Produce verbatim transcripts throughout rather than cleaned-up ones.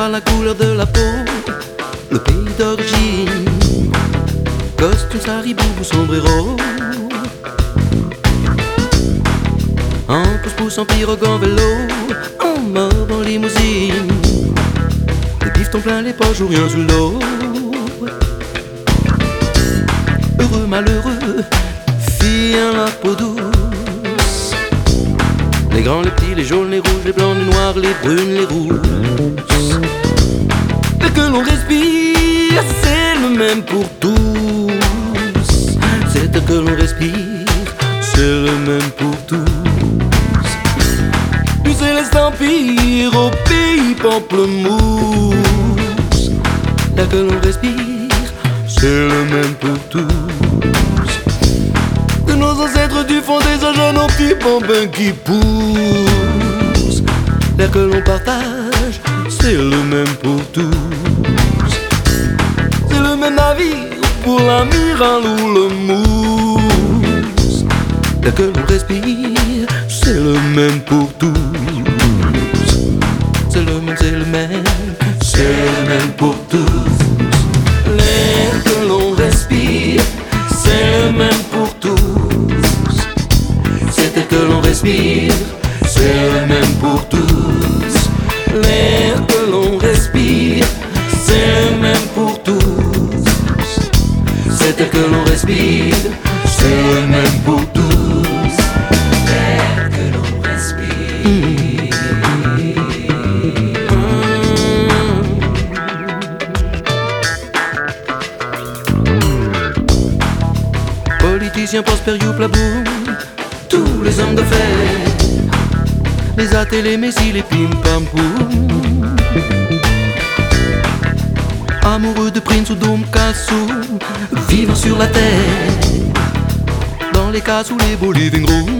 par la couleur de la peau, le pays d'origine, costume, sari-boubou, sombrero. En pousse-pousse, en pirogue, en vélo, en mob, en limousine, les bifetons plein les poches ou rien sous l'eau. Heureux, malheureux, fille à la peau douce, les grands, les petits, les jaunes, les rouges, les blancs, les noirs, les brunes, les rousses. Et que l'on respire, c'est le même pour tous. C'est que l'on respire, c'est le même pour tous. Du céleste empire au pays pamplemousse, l'air que l'on respire, c'est le même pour tous. De nos ancêtres du fond des âges, nos petits bambins qui poussent, l'air que l'on partage, c'est le même pour tous. C'est le même navire pour l'amiral ou le mousse, l'air que l'on respire, c'est le même pour tous. C'est le même, c'est le même, c'est le même pour tous. L'air que l'on respire, c'est le même pour tous. C'est l'air que l'on respire, c'est le même pour tous. L'air que l'on respire, c'est le même pour tous. C'est l'air que l'on respire, c'est le même pour tous. L'air que l'on respire. Mmh. Politiciens prospères, youplaboum, tous les hommes de fer, les athées, les messies, les pim-pam-poum, amoureux de Prince ou d'Omkassou, vivant sur la terre, dans les cases ou les beaux living rooms.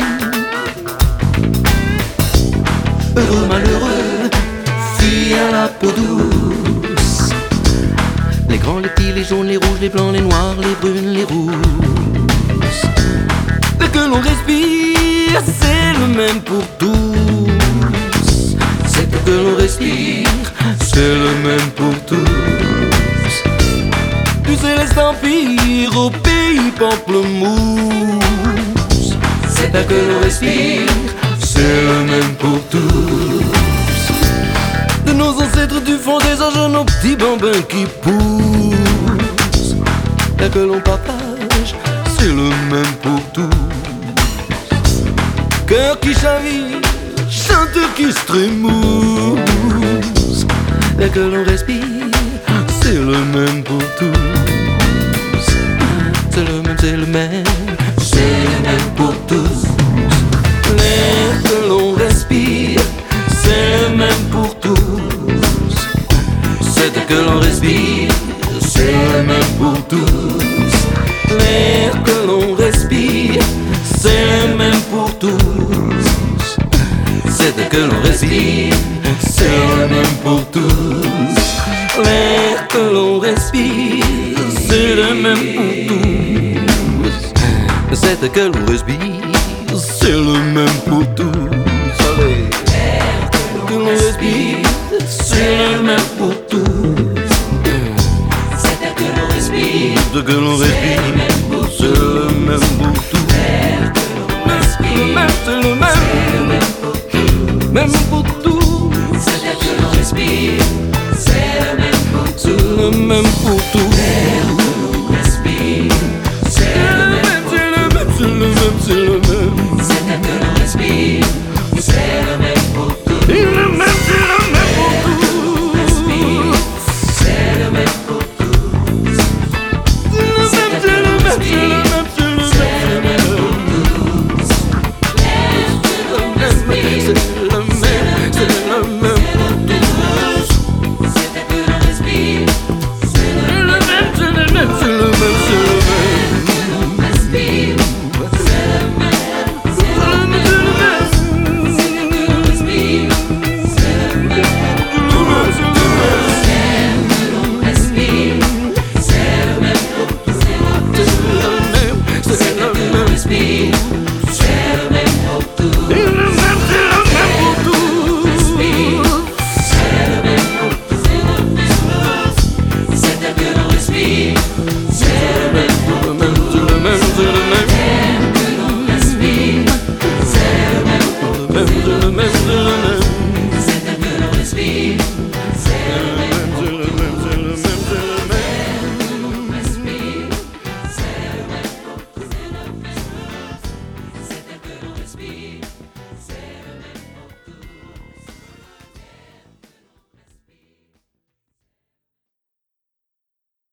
Heureux, malheureux, filles à la peau douce, les grands, les petits, les jaunes, les rouges, les blancs, les noirs, les brunes, les rousses. L'air que l'on respire, c'est le même pour tous. C'est l'air que l'on respire, c'est le même pour tous. Du céleste empire au pays pamplemousse, c'est l'air que l'on respire, c'est le même pour tous. De nos ancêtres du fond des âges, nos petits bambins qui poussent, l'air que l'on partage, c'est le même pour tous. Cœur qui chavire, chanteur qui se trémousse, l'air que l'on respire, c'est le même pour tous. C'est le même, c'est le même, c'est le même pour tous. L'air que l'on respire, c'est le même pour tous. C'est l'air que l'on respire, c'est le même pour tous. L'air que l'on respire, c'est le même pour tous. C'est l'air que l'on respire, c'est le même pour tous. L'air que l'on respire, c'est le même pour tous. C'est l'air que l'on respire, c'est le même pour tous. L'air que l'on respire, c'est le même pour tous. C'est l'air que l'on respire, c'est que l'on respire.